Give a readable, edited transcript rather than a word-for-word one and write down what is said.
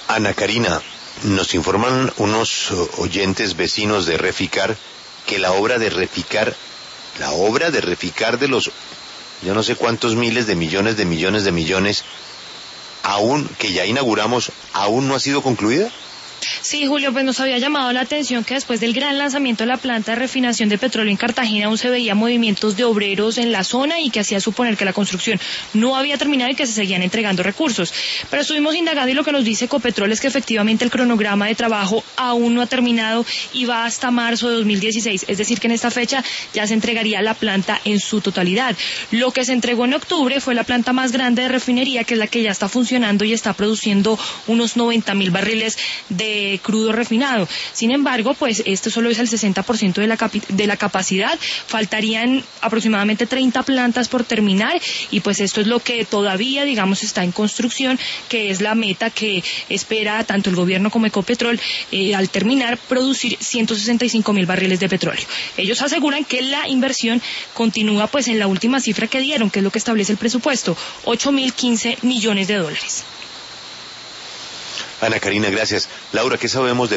Ana Karina, nos informan unos oyentes vecinos de Reficar que la obra de Reficar de los yo no sé cuántos miles de millones, aún que ya inauguramos, aún no ha sido concluida. Sí, Julio, pues nos había llamado la atención que después del gran lanzamiento de la planta de refinación de petróleo en Cartagena aún se veía movimientos de obreros en la zona y que hacía suponer que la construcción no había terminado y que se seguían entregando recursos. Pero estuvimos indagando y lo que nos dice Ecopetrol es que efectivamente el cronograma de trabajo aún no ha terminado y va hasta marzo de 2016, es decir que en esta fecha ya se entregaría la planta en su totalidad. Lo que se entregó en octubre fue la planta más grande de refinería, que es la que ya está funcionando y está produciendo unos 90.000 barriles de crudo refinado. Sin embargo, pues esto solo es el 60% de la capacidad, faltarían aproximadamente 30 plantas por terminar y pues esto es lo que todavía, digamos, está en construcción, que es la meta que espera tanto el gobierno como Ecopetrol al terminar producir 165.000 barriles de petróleo. Ellos aseguran que la inversión continúa pues en la última cifra que dieron, que es lo que establece el presupuesto, 8.015 millones de dólares. Ana Karina, gracias. Laura, ¿qué sabemos de